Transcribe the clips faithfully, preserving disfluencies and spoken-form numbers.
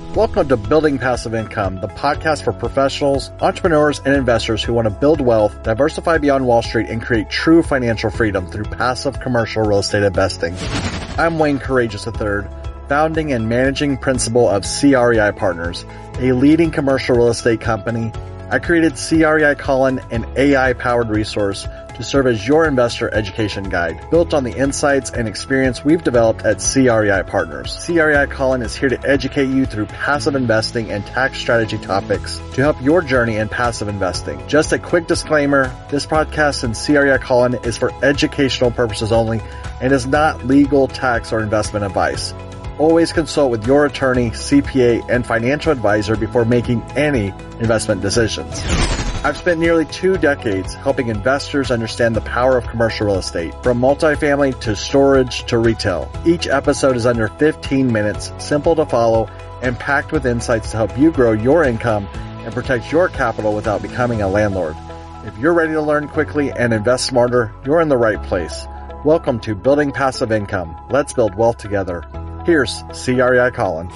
Welcome to Building Passive Income, the podcast for professionals, entrepreneurs, and investors who want to build wealth, diversify beyond Wall Street, and create true financial freedom through passive commercial real estate investing. I'm Wayne Courageous the third, founding and managing principal of C R E I Partners, a leading commercial real estate company. I created C R E I Colin, an A I-powered resource to serve as your investor education guide, built on the insights and experience we've developed at C R E I Partners. C R E I Colin is here to educate you through passive investing and tax strategy topics to help your journey in passive investing. Just a quick disclaimer, this podcast and C R E I Colin is for educational purposes only and is not legal, tax, or investment advice. Always consult with your attorney, C P A, and financial advisor before making any investment decisions. I've spent nearly two decades helping investors understand the power of commercial real estate, from multifamily to storage to retail. Each episode is under fifteen minutes, simple to follow, and packed with insights to help you grow your income and protect your capital without becoming a landlord. If you're ready to learn quickly and invest smarter, you're in the right place. Welcome to Building Passive Income. Let's build wealth together. Here's C R E I Colin.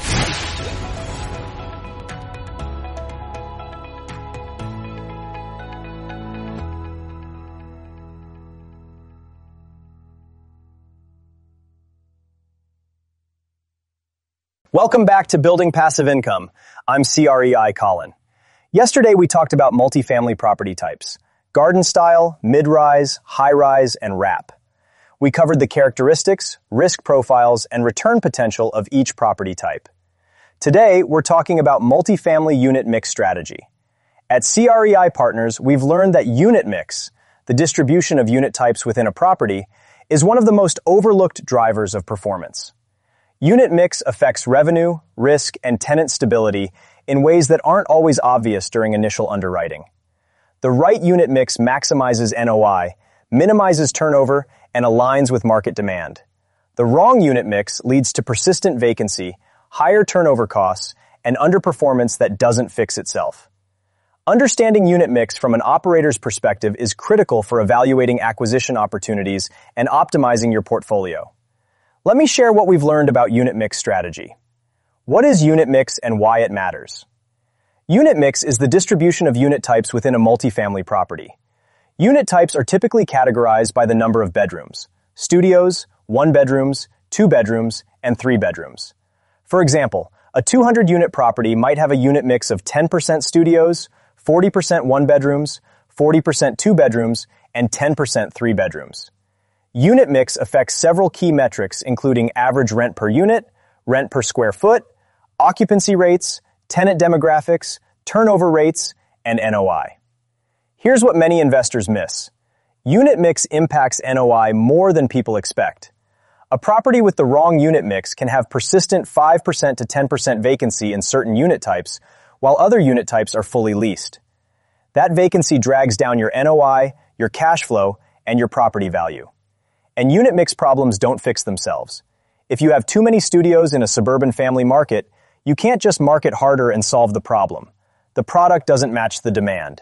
Welcome back to Building Passive Income. I'm C R E I Colin. Yesterday we talked about multifamily property types: garden style, mid-rise, high-rise, and wrap. We covered the characteristics, risk profiles, and return potential of each property type. Today, we're talking about multifamily unit mix strategy. At C R E I Partners, we've learned that unit mix, the distribution of unit types within a property, is one of the most overlooked drivers of performance. Unit mix affects revenue, risk, and tenant stability in ways that aren't always obvious during initial underwriting. The right unit mix maximizes N O I, minimizes turnover, and aligns with market demand. The wrong unit mix leads to persistent vacancy, higher turnover costs, and underperformance that doesn't fix itself. Understanding unit mix from an operator's perspective is critical for evaluating acquisition opportunities and optimizing your portfolio. Let me share what we've learned about unit mix strategy. What is unit mix and why it matters? Unit mix is the distribution of unit types within a multifamily property. Unit types are typically categorized by the number of bedrooms: studios, one bedrooms, two bedrooms, and three bedrooms. For example, a two hundred unit property might have a unit mix of ten percent studios, forty percent one bedrooms, forty percent two bedrooms, and ten percent three bedrooms. Unit mix affects several key metrics, including average rent per unit, rent per square foot, occupancy rates, tenant demographics, turnover rates, and N O I. Here's what many investors miss. Unit mix impacts N O I more than people expect. A property with the wrong unit mix can have persistent five percent to ten percent vacancy in certain unit types, while other unit types are fully leased. That vacancy drags down your N O I, your cash flow, and your property value. And unit mix problems don't fix themselves. If you have too many studios in a suburban family market, you can't just market harder and solve the problem. The product doesn't match the demand.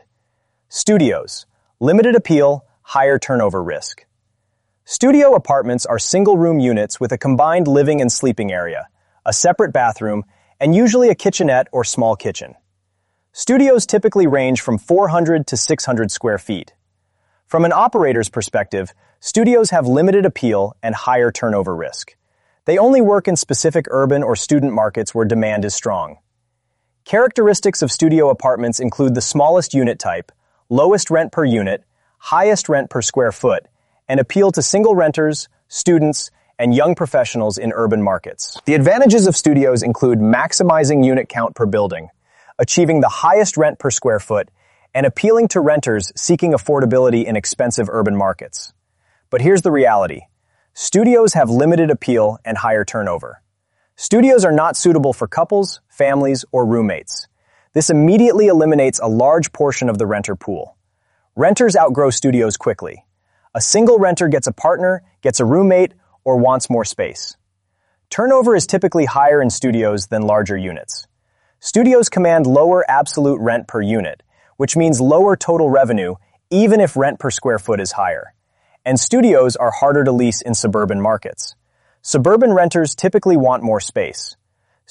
Studios: limited appeal, higher turnover risk. Studio apartments are single-room units with a combined living and sleeping area, a separate bathroom, and usually a kitchenette or small kitchen. Studios typically range from four hundred to six hundred square feet. From an operator's perspective, studios have limited appeal and higher turnover risk. They only work in specific urban or student markets where demand is strong. Characteristics of studio apartments include the smallest unit type, lowest rent per unit, highest rent per square foot, and appeal to single renters, students, and young professionals in urban markets. The advantages of studios include maximizing unit count per building, achieving the highest rent per square foot, and appealing to renters seeking affordability in expensive urban markets. But here's the reality. Studios have limited appeal and higher turnover. Studios are not suitable for couples, families, or roommates. This immediately eliminates a large portion of the renter pool. Renters outgrow studios quickly. A single renter gets a partner, gets a roommate, or wants more space. Turnover is typically higher in studios than larger units. Studios command lower absolute rent per unit, which means lower total revenue even if rent per square foot is higher. And studios are harder to lease in suburban markets. Suburban renters typically want more space.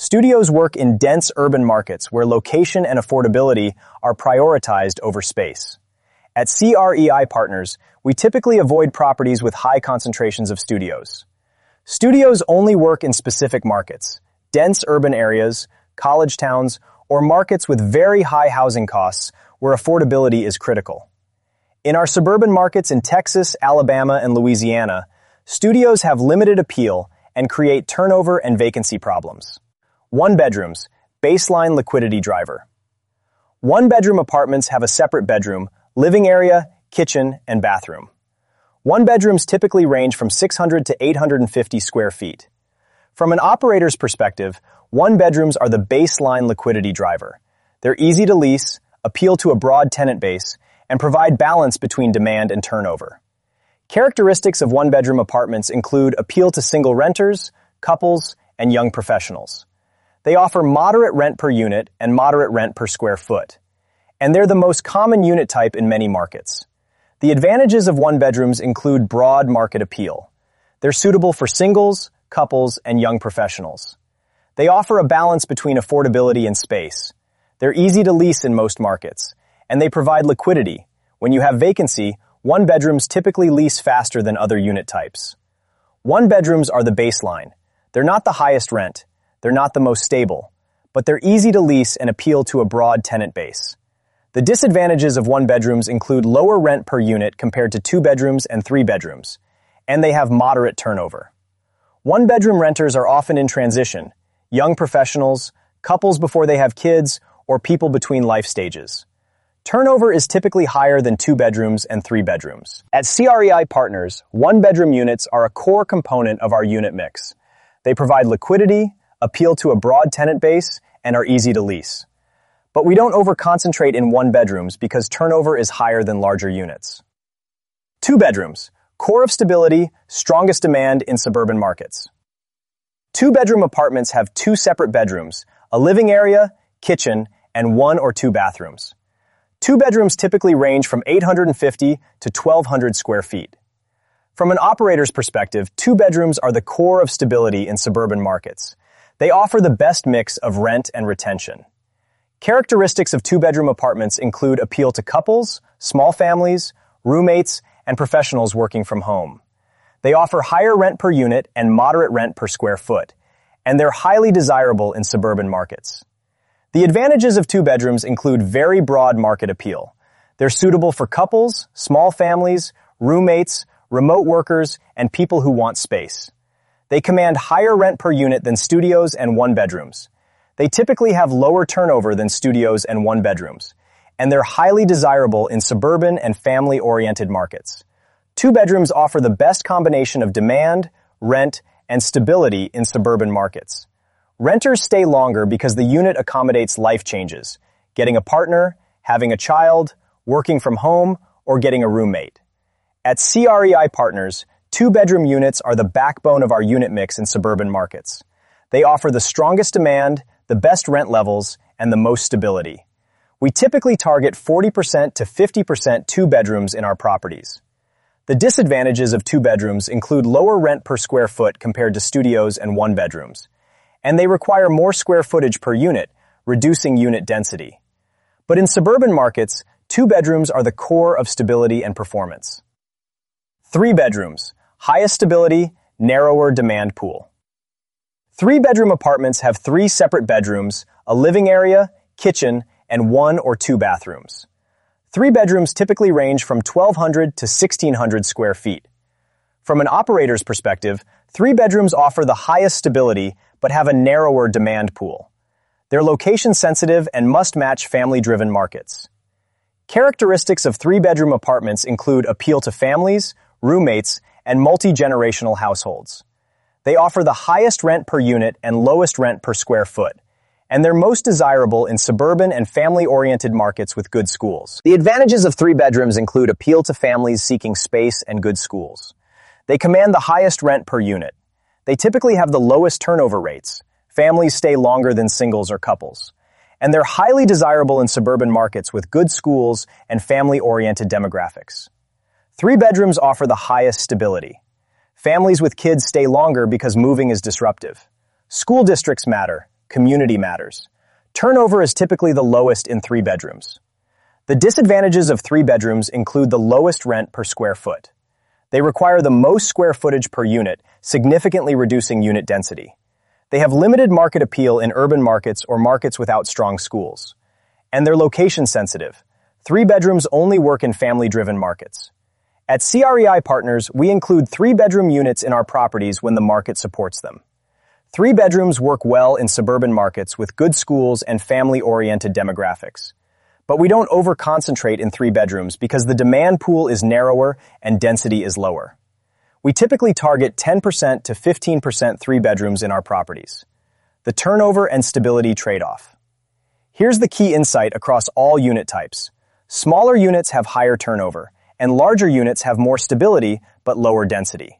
Studios work in dense urban markets where location and affordability are prioritized over space. At C R E I Partners, we typically avoid properties with high concentrations of studios. Studios only work in specific markets, dense urban areas, college towns, or markets with very high housing costs where affordability is critical. In our suburban markets in Texas, Alabama, and Louisiana, studios have limited appeal and create turnover and vacancy problems. One-bedrooms, baseline liquidity driver. One-bedroom apartments have a separate bedroom, living area, kitchen, and bathroom. One-bedrooms typically range from six hundred to eight hundred fifty square feet. From an operator's perspective, one-bedrooms are the baseline liquidity driver. They're easy to lease, appeal to a broad tenant base, and provide balance between demand and turnover. Characteristics of one-bedroom apartments include appeal to single renters, couples, and young professionals. They offer moderate rent per unit and moderate rent per square foot, and they're the most common unit type in many markets. The advantages of one-bedrooms include broad market appeal. They're suitable for singles, couples, and young professionals. They offer a balance between affordability and space. They're easy to lease in most markets, and they provide liquidity. When you have vacancy, one-bedrooms typically lease faster than other unit types. One-bedrooms are the baseline. They're not the highest rent. They're not the most stable, but they're easy to lease and appeal to a broad tenant base. The disadvantages of one-bedrooms include lower rent per unit compared to two-bedrooms and three-bedrooms, and they have moderate turnover. One-bedroom renters are often in transition, young professionals, couples before they have kids, or people between life stages. Turnover is typically higher than two-bedrooms and three-bedrooms. At C R E I Partners, one-bedroom units are a core component of our unit mix. They provide liquidity, appeal to a broad tenant base, and are easy to lease. But we don't over-concentrate in one-bedrooms because turnover is higher than larger units. Two-bedrooms, core of stability, strongest demand in suburban markets. Two-bedroom apartments have two separate bedrooms, a living area, kitchen, and one or two bathrooms. Two bedrooms typically range from eight hundred fifty to twelve hundred square feet. From an operator's perspective, two bedrooms are the core of stability in suburban markets. They offer the best mix of rent and retention. Characteristics of two-bedroom apartments include appeal to couples, small families, roommates, and professionals working from home. They offer higher rent per unit and moderate rent per square foot, and they're highly desirable in suburban markets. The advantages of two bedrooms include very broad market appeal. They're suitable for couples, small families, roommates, remote workers, and people who want space. They command higher rent per unit than studios and one-bedrooms. They typically have lower turnover than studios and one-bedrooms, and they're highly desirable in suburban and family-oriented markets. Two bedrooms offer the best combination of demand, rent, and stability in suburban markets. Renters stay longer because the unit accommodates life changes, getting a partner, having a child, working from home, or getting a roommate. At C R E I Partners, two-bedroom units are the backbone of our unit mix in suburban markets. They offer the strongest demand, the best rent levels, and the most stability. We typically target forty percent to fifty percent two bedrooms in our properties. The disadvantages of two bedrooms include lower rent per square foot compared to studios and one bedrooms, and they require more square footage per unit, reducing unit density. But in suburban markets, two bedrooms are the core of stability and performance. Three bedrooms, highest stability, narrower demand pool. Three-bedroom apartments have three separate bedrooms, a living area, kitchen, and one or two bathrooms. Three bedrooms typically range from twelve hundred to sixteen hundred square feet. From an operator's perspective, three bedrooms offer the highest stability but have a narrower demand pool. They're location-sensitive and must match family-driven markets. Characteristics of three-bedroom apartments include appeal to families, roommates, and multi-generational households. They offer the highest rent per unit and lowest rent per square foot, and they're most desirable in suburban and family-oriented markets with good schools. The advantages of three bedrooms include appeal to families seeking space and good schools. They command the highest rent per unit. They typically have the lowest turnover rates. Families stay longer than singles or couples. And they're highly desirable in suburban markets with good schools and family-oriented demographics. Three bedrooms offer the highest stability. Families with kids stay longer because moving is disruptive. School districts matter. community matters. Turnover is typically the lowest in three bedrooms. The disadvantages of three bedrooms include the lowest rent per square foot. They require the most square footage per unit, significantly reducing unit density. They have limited market appeal in urban markets or markets without strong schools. And they're location sensitive. Three bedrooms only work in family-driven markets. At C R E I Partners, we include three-bedroom units in our properties when the market supports them. Three bedrooms work well in suburban markets with good schools and family-oriented demographics. But we don't over-concentrate in three bedrooms because the demand pool is narrower and density is lower. We typically target ten percent to fifteen percent three bedrooms in our properties. The turnover and stability trade-off. Here's the key insight across all unit types. Smaller units have higher turnover, and larger units have more stability but lower density.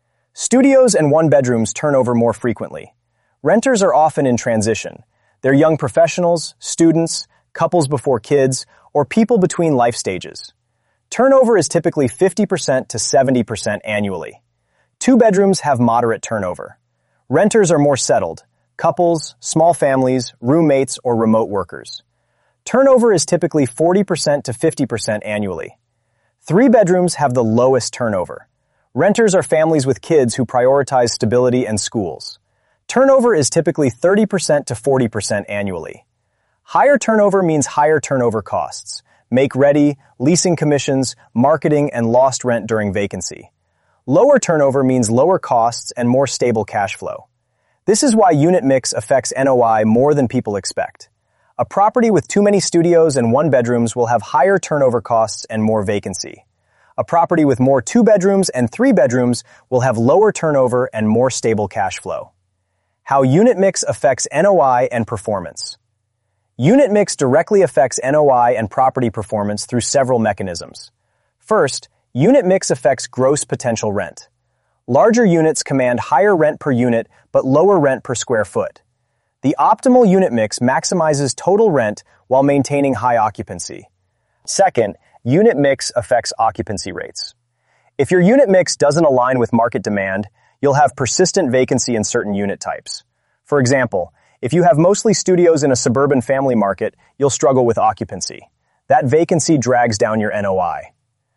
Studios and one-bedrooms turn over more frequently. Renters are often in transition. They're young professionals, students, couples before kids, or people between life stages. Turnover is typically fifty percent to seventy percent annually. Two bedrooms have moderate turnover. Renters are more settled, couples, small families, roommates, or remote workers. Turnover is typically forty percent to fifty percent annually. Three bedrooms have the lowest turnover. Renters are families with kids who prioritize stability and schools. Turnover is typically thirty percent to forty percent annually. Higher turnover means higher turnover costs, make-ready, leasing commissions, marketing, and lost rent during vacancy. Lower turnover means lower costs and more stable cash flow. This is why unit mix affects N O I more than people expect. A property with too many studios and one bedrooms will have higher turnover costs and more vacancy. A property with more two bedrooms and three bedrooms will have lower turnover and more stable cash flow. How unit mix affects N O I and performance. Unit mix directly affects N O I and property performance through several mechanisms. First, unit mix affects gross potential rent. Larger units command higher rent per unit but lower rent per square foot. The optimal unit mix maximizes total rent while maintaining high occupancy. Second, unit mix affects occupancy rates. If your unit mix doesn't align with market demand, you'll have persistent vacancy in certain unit types. For example, if you have mostly studios in a suburban family market, you'll struggle with occupancy. That vacancy drags down your N O I.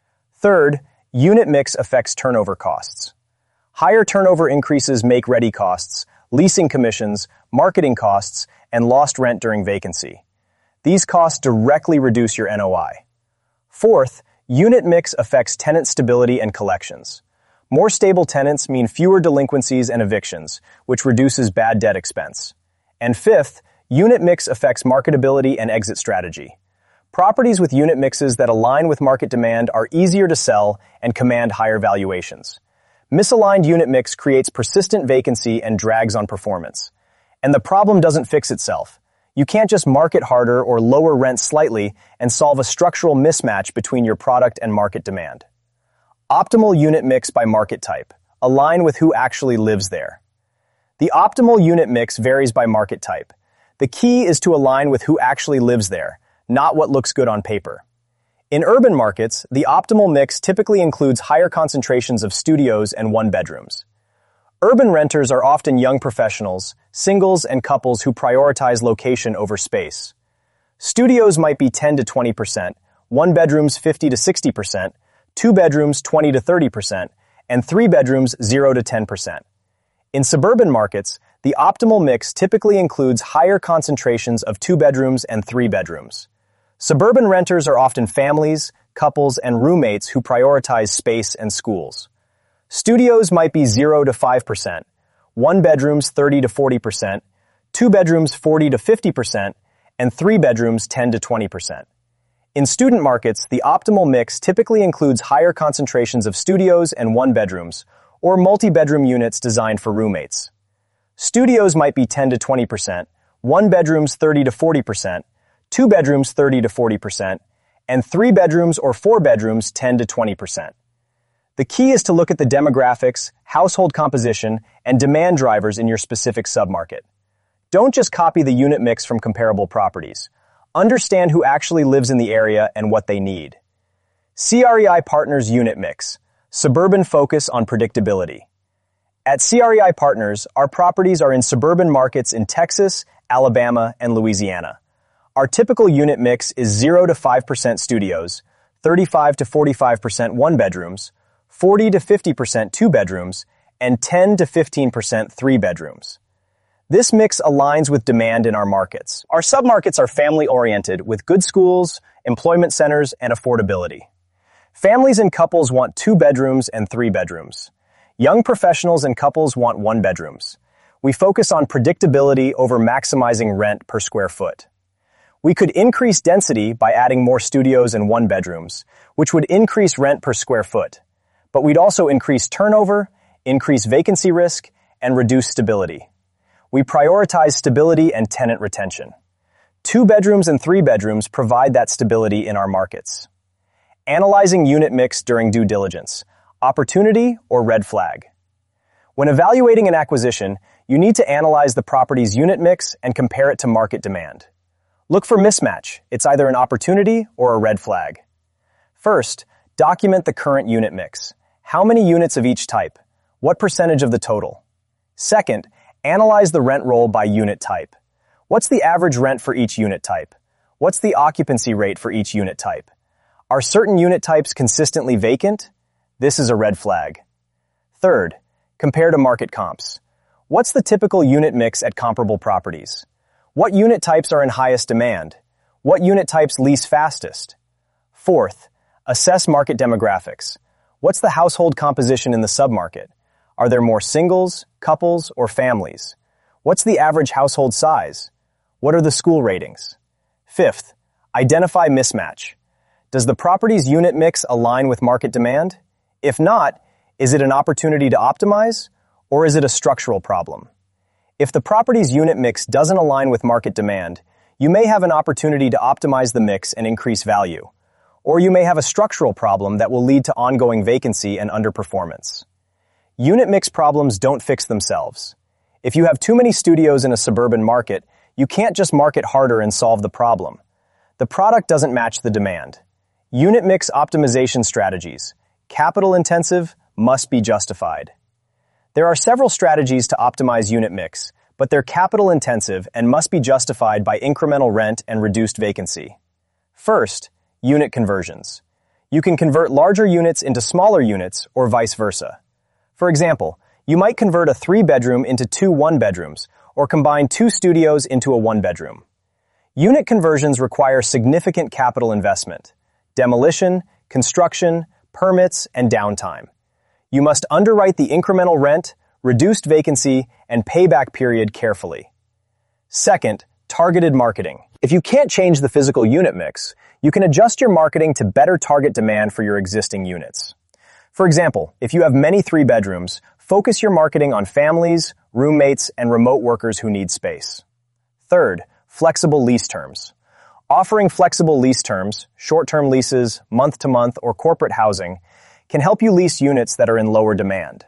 Third, unit mix affects turnover costs. Higher turnover increases make-ready costs, leasing commissions, marketing costs, and lost rent during vacancy. These costs directly reduce your N O I. Fourth, unit mix affects tenant stability and collections. More stable tenants mean fewer delinquencies and evictions, which reduces bad debt expense. And fifth, unit mix affects marketability and exit strategy. Properties with unit mixes that align with market demand are easier to sell and command higher valuations. Misaligned unit mix creates persistent vacancy and drags on performance. And the problem doesn't fix itself. You can't just market harder or lower rent slightly and solve a structural mismatch between your product and market demand. Optimal unit mix by market type. Align with who actually lives there. The optimal unit mix varies by market type. The key is to align with who actually lives there, not what looks good on paper. In urban markets, the optimal mix typically includes higher concentrations of studios and one-bedrooms. Urban renters are often young professionals, singles, and couples who prioritize location over space. Studios might be ten to twenty percent, one-bedrooms fifty to sixty percent, two bedrooms twenty to thirty percent, and three bedrooms zero to ten percent. In suburban markets, the optimal mix typically includes higher concentrations of two bedrooms and three bedrooms. Suburban renters are often families, couples, and roommates who prioritize space and schools. Studios might be zero to five percent, one bedrooms thirty to forty percent, two bedrooms forty to fifty percent, and three bedrooms ten to twenty percent. In student markets, the optimal mix typically includes higher concentrations of studios and one bedrooms, or multi-bedroom units designed for roommates. Studios might be ten to twenty percent, one bedrooms thirty to forty percent, two bedrooms thirty to forty percent, and three bedrooms or four bedrooms ten to twenty percent. The key is to look at the demographics, household composition, and demand drivers in your specific submarket. Don't just copy the unit mix from comparable properties. Understand who actually lives in the area and what they need. C R E I Partners Unit Mix. Suburban focus on predictability. At C R E I Partners, our properties are in suburban markets in Texas, Alabama, and Louisiana. Our typical unit mix is zero to five percent studios, thirty-five to forty-five percent one-bedrooms, forty to fifty percent two-bedrooms, and ten to fifteen percent three-bedrooms. This mix aligns with demand in our markets. Our submarkets are family-oriented with good schools, employment centers, and affordability. Families and couples want two bedrooms and three bedrooms. Young professionals and couples want one bedrooms. We focus on predictability over maximizing rent per square foot. We could increase density by adding more studios and one bedrooms, which would increase rent per square foot. But we'd also increase turnover, increase vacancy risk, and reduce stability. We prioritize stability and tenant retention. Two bedrooms and three bedrooms provide that stability in our markets. Analyzing unit mix during due diligence. Opportunity or red flag? When evaluating an acquisition, you need to analyze the property's unit mix and compare it to market demand. Look for mismatch. It's either an opportunity or a red flag. First, document the current unit mix. How many units of each type? What percentage of the total? Second, analyze the rent roll by unit type. What's the average rent for each unit type? What's the occupancy rate for each unit type? Are certain unit types consistently vacant? This is a red flag. Third, compare to market comps. What's the typical unit mix at comparable properties? What unit types are in highest demand? What unit types lease fastest? Fourth, assess market demographics. What's the household composition in the submarket? Are there more singles, couples, or families? What's the average household size? What are the school ratings? Fifth, identify mismatch. Does the property's unit mix align with market demand? If not, is it an opportunity to optimize, or is it a structural problem? If the property's unit mix doesn't align with market demand, you may have an opportunity to optimize the mix and increase value, or you may have a structural problem that will lead to ongoing vacancy and underperformance. Unit mix problems don't fix themselves. If you have too many studios in a suburban market, you can't just market harder and solve the problem. The product doesn't match the demand. Unit mix optimization strategies, capital intensive, must be justified. There are several strategies to optimize unit mix, but they're capital intensive and must be justified by incremental rent and reduced vacancy. First, unit conversions. You can convert larger units into smaller units or vice versa. For example, you might convert a three-bedroom into two one-bedrooms or combine two studios into a one-bedroom. Unit conversions require significant capital investment, demolition, construction, permits, and downtime. You must underwrite the incremental rent, reduced vacancy, and payback period carefully. Second, targeted marketing. If you can't change the physical unit mix, you can adjust your marketing to better target demand for your existing units. For example, if you have many three bedrooms, focus your marketing on families, roommates, and remote workers who need space. Third, flexible lease terms. Offering flexible lease terms, short-term leases, month-to-month, or corporate housing, can help you lease units that are in lower demand.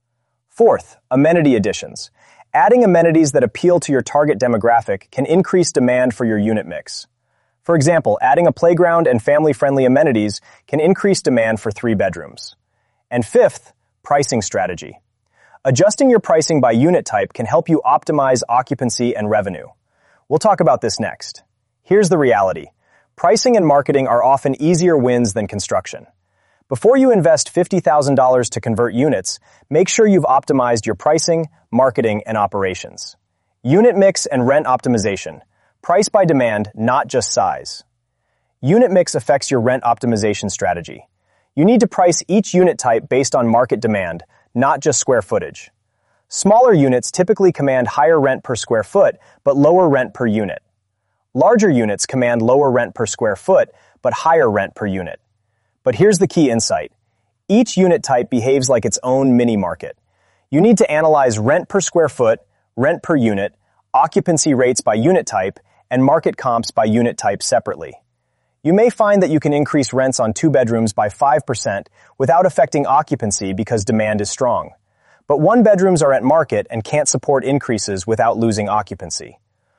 Fourth, amenity additions. Adding amenities that appeal to your target demographic can increase demand for your unit mix. For example, adding a playground and family-friendly amenities can increase demand for three bedrooms. And fifth, pricing strategy. Adjusting your pricing by unit type can help you optimize occupancy and revenue. We'll talk about this next. Here's the reality. Pricing and marketing are often easier wins than construction. Before you invest fifty thousand dollars to convert units, make sure you've optimized your pricing, marketing, and operations. Unit mix and rent optimization. Price by demand, not just size. Unit mix affects your rent optimization strategy. You need to price each unit type based on market demand, not just square footage. Smaller units typically command higher rent per square foot, but lower rent per unit. Larger units command lower rent per square foot, but higher rent per unit. But here's the key insight. Each unit type behaves like its own mini-market. You need to analyze rent per square foot, rent per unit, occupancy rates by unit type, and market comps by unit type separately. You may find that you can increase rents on two bedrooms by five percent without affecting occupancy because demand is strong. But one bedrooms are at market and can't support increases without losing occupancy.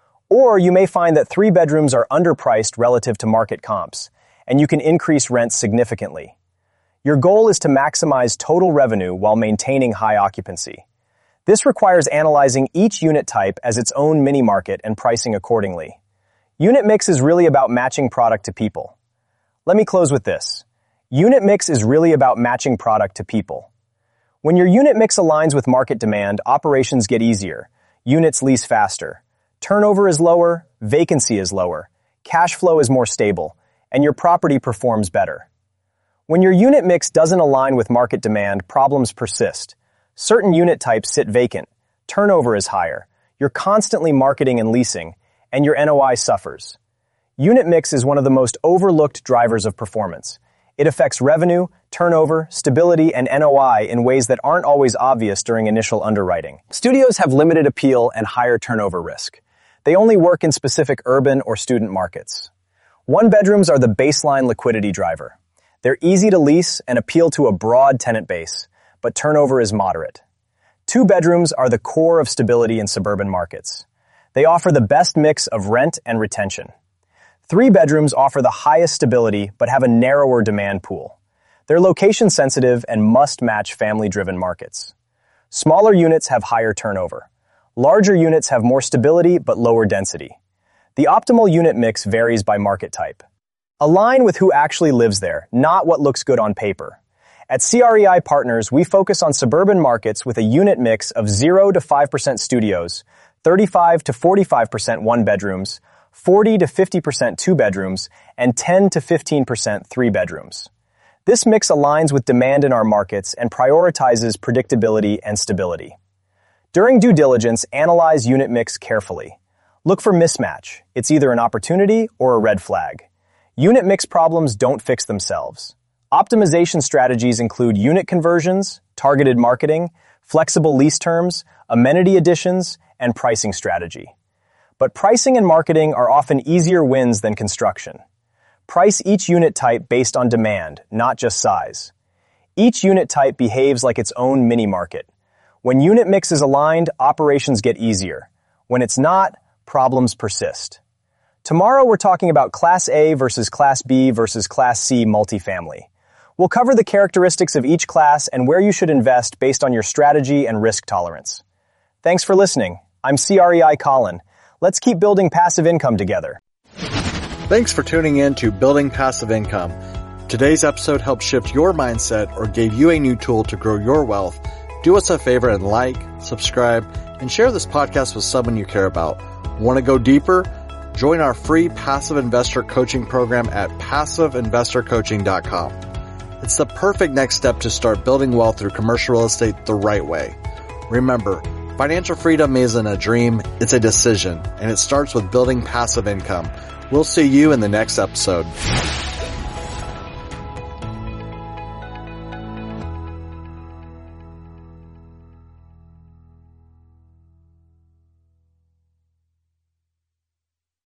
Or you may find that three bedrooms are underpriced relative to market comps, and you can increase rents significantly. Your goal is to maximize total revenue while maintaining high occupancy. This requires analyzing each unit type as its own mini-market and pricing accordingly. Unit mix is really about matching product to people. Let me close with this. Unit mix is really about matching product to people. When your unit mix aligns with market demand, operations get easier, units lease faster, turnover is lower, vacancy is lower, cash flow is more stable, and your property performs better. When your unit mix doesn't align with market demand, problems persist. Certain unit types sit vacant, turnover is higher, you're constantly marketing and leasing, and your N O I suffers. Unit mix is one of the most overlooked drivers of performance. It affects revenue, turnover, stability, and N O I in ways that aren't always obvious during initial underwriting. Studios have limited appeal and higher turnover risk. They only work in specific urban or student markets. One-bedrooms are the baseline liquidity driver. They're easy to lease and appeal to a broad tenant base, but turnover is moderate. Two-bedrooms are the core of stability in suburban markets. They offer the best mix of rent and retention. Three bedrooms offer the highest stability but have a narrower demand pool. They're location-sensitive and must match family-driven markets. Smaller units have higher turnover. Larger units have more stability but lower density. The optimal unit mix varies by market type. Align with who actually lives there, not what looks good on paper. At C R E I Partners, we focus on suburban markets with a unit mix of zero to five percent studios, thirty-five to forty-five percent one-bedrooms, forty to fifty percent two-bedrooms, and ten to fifteen percent three-bedrooms. This mix aligns with demand in our markets and prioritizes predictability and stability. During due diligence, analyze unit mix carefully. Look for mismatch. It's either an opportunity or a red flag. Unit mix problems don't fix themselves. Optimization strategies include unit conversions, targeted marketing, flexible lease terms, amenity additions, and pricing strategy. But pricing and marketing are often easier wins than construction. Price each unit type based on demand, not just size. Each unit type behaves like its own mini-market. When unit mix is aligned, operations get easier. When it's not, problems persist. Tomorrow we're talking about Class A versus Class B versus Class C multifamily. We'll cover the characteristics of each class and where you should invest based on your strategy and risk tolerance. Thanks for listening. I'm C R E I Colin. Let's keep building passive income together. Thanks for tuning in to Building Passive Income. Today's episode helped shift your mindset or gave you a new tool to grow your wealth. Do us a favor and like, subscribe, and share this podcast with someone you care about. Want to go deeper? Join our free passive investor coaching program at passive investor coaching dot com. It's the perfect next step to start building wealth through commercial real estate the right way. Remember, financial freedom isn't a dream, it's a decision, and it starts with building passive income. We'll see you in the next episode.